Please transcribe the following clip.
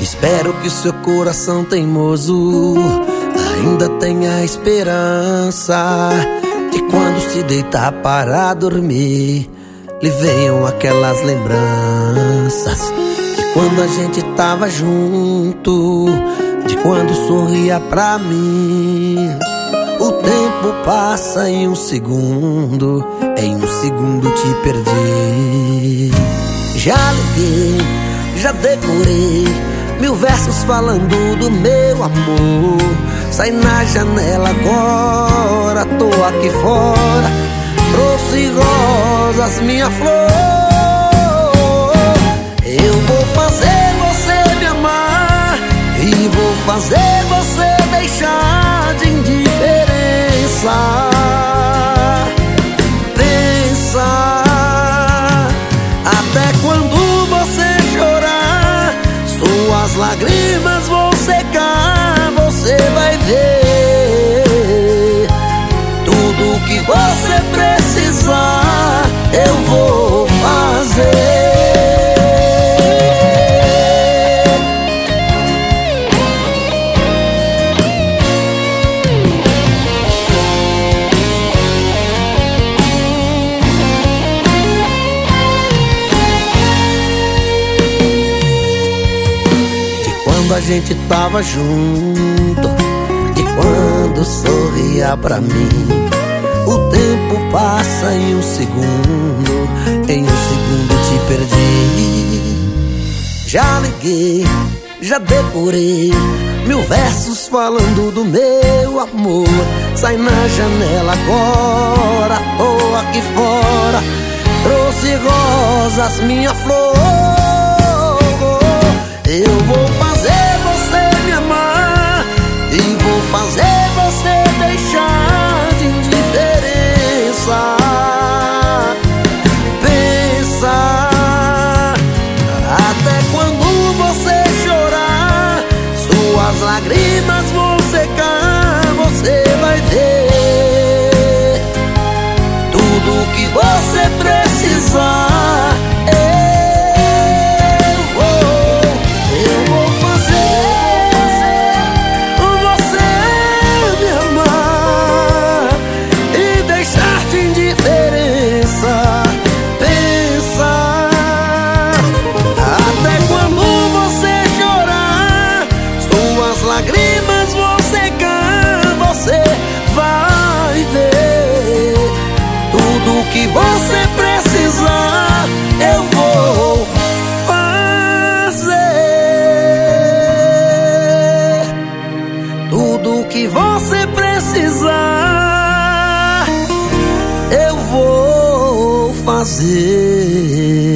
Espero que o seu coração teimoso ainda tenha esperança de quando se deitar para dormir lhe venham aquelas lembranças de quando a gente tava junto, de quando sorria pra mim. O tempo passa em um segundo te perdi. Já liguei, já decorei 1000 versos falando do meu amor. Sai na janela agora, tô aqui fora. Trouxe rosas, minha flor. Eu vou fazer você me amar e vou fazer você deixar de indiferença. Pensa, até quando você chorar, suas lágrimas vão secar. Você vai ver tudo que você precisar, eu vou fazer. A gente tava junto, de quando sorria pra mim. O tempo passa em um segundo te perdi. Já liguei, já decorei 1000 versos falando do meu amor. Sai na janela agora, tô aqui fora. Trouxe rosas, minha flor. Eu vou fazer você me amar e vou fazer você deixar de indiferença. Pensa, até quando você chorar, suas lágrimas vão secar. Você vai ver tudo que você precisar. Lágrimas vão secar, você vai ver tudo que você precisar, eu vou fazer. Tudo que você precisar, eu vou fazer.